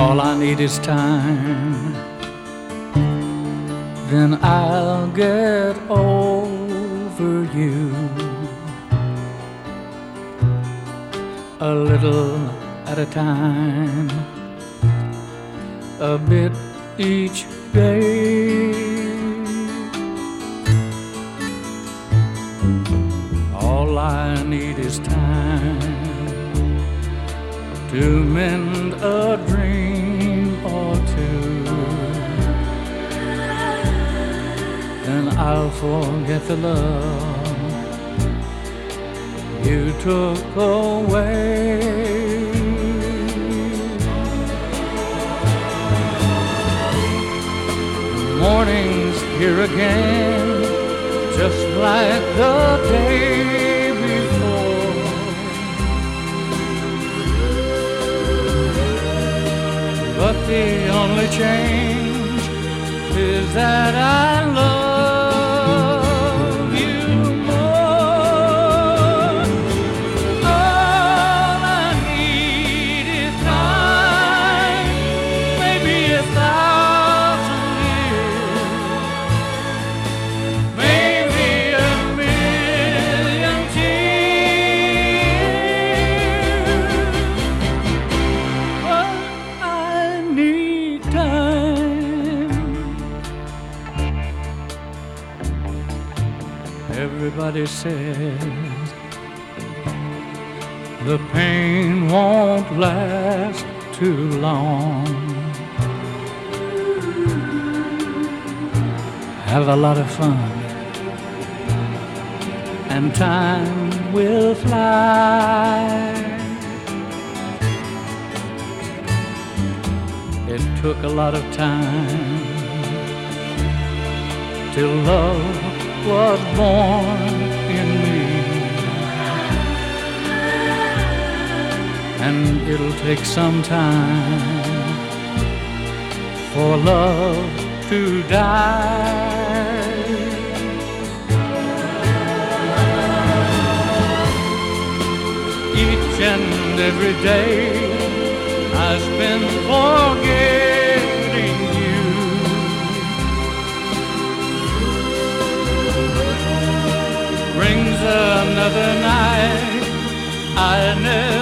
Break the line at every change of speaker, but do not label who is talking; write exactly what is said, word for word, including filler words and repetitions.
All I need is time, then I'll get over you. A little at a time, a bit each day. All I need is time to mend a dream or two, then I'll forget the love you took away. Morning's here again, just like the day before. But the only change is that I love you more. All I need is time, maybe a thousand years, maybe a million tears. But I need time. Everybody says the pain won't last too long. Have a lot of fun, and time will fly. It took a lot of time till love was born in me, and it'll take some time for love to die. Each and every day I spend forgetting you. Brings another night I never